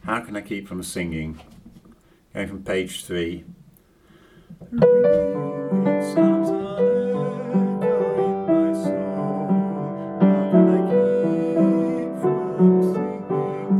How can I keep from singing? Going from page 3. It sounds an echo in my soul. How can I keep from singing?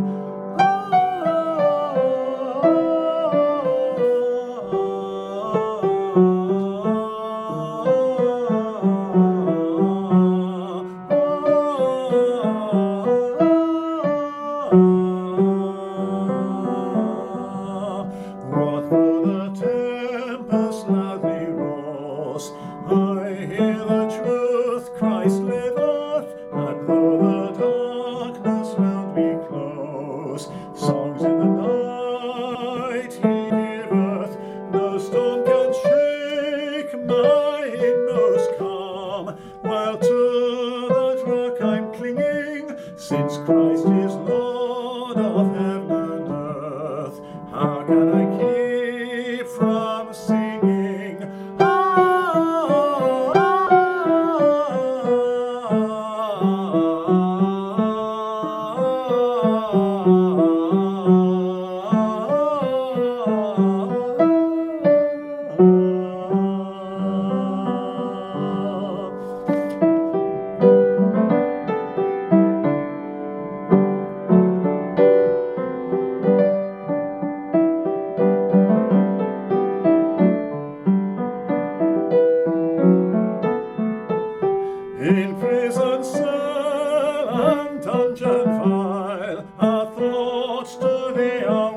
What though the tempest loudly roars, I hear the truth, Christ liveth, and though the darkness round me close, songs in the night he giveth, no storm can shake my inmost calm, while to that rock I'm clinging, since Christ is Lord of heaven and earth. How can I keep from singing? In prison cell and dungeon vile, our thoughts to thee are